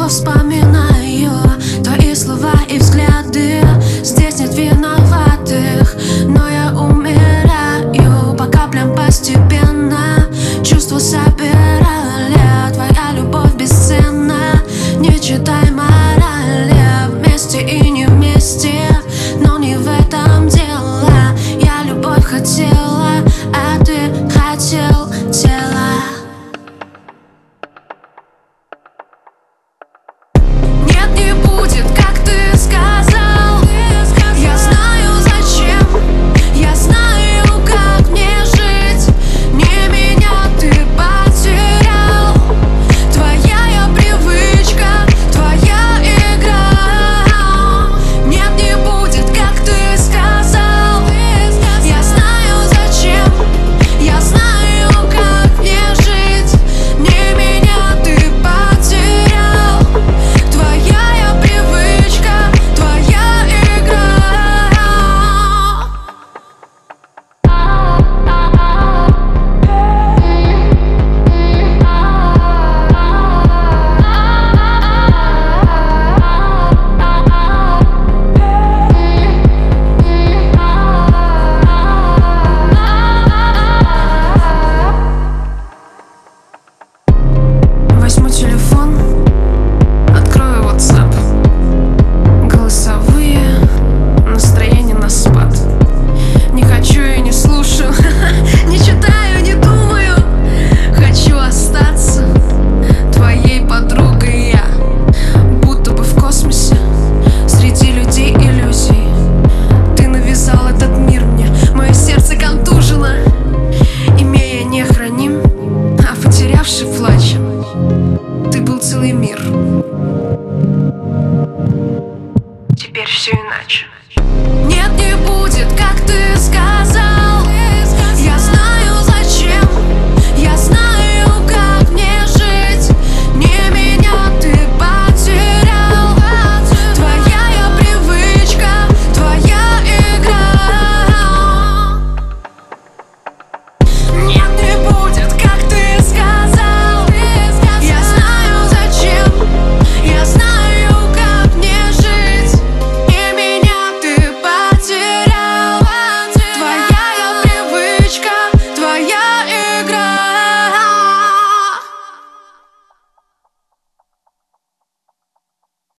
снова вспоминаю твои слова и взгляды. Здесь нет виноватых, но я умираю по каплям постепенно. Чувства собирали, твоя любовь бесценна. Не читай морали, вместе и не вместе, но не в этом дело. Я любовь хотела, а ты хотел тело. Нет, не будет, как ты сказал. Я знаю зачем, я знаю, как мне жить. Не меня ты потерял. Твоя я привычка, твоя игра. Нет, не будет, как ты сказал. Я знаю зачем, я знаю, как мне жить. Не меня ты потерял. Твоя я привычка, твоя игра. Возьму телефон, открою WhatsApp. Голосовые, настроение на спад. Не хочу и не слушаю, не читаю, не думаю. Хочу остаться твоей подругой я, будто бы в космосе, среди людей иллюзий. Ты навязал этот мир мне, мое сердце контужено. Имея не храним, а потерявший плачем. Ты был целый мир. Теперь все иначе. Нет, не будет, как ты сказал. Я знаю.